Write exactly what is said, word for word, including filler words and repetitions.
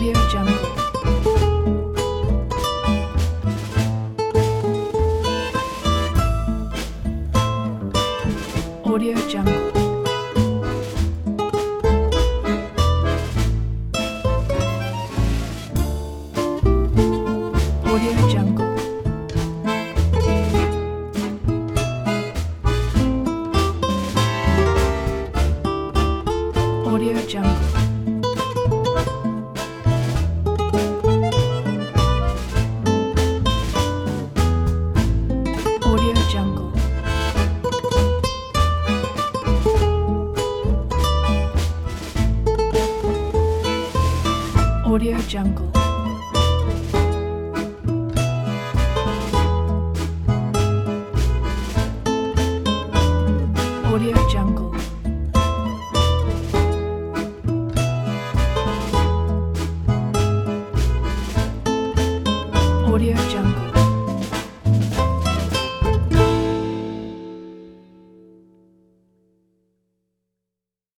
Audio Jungle. Audio Jungle. Audio Jungle. Audio Jungle. Audio Jungle. Audio Jungle. Audio Jungle. Audio Jungle.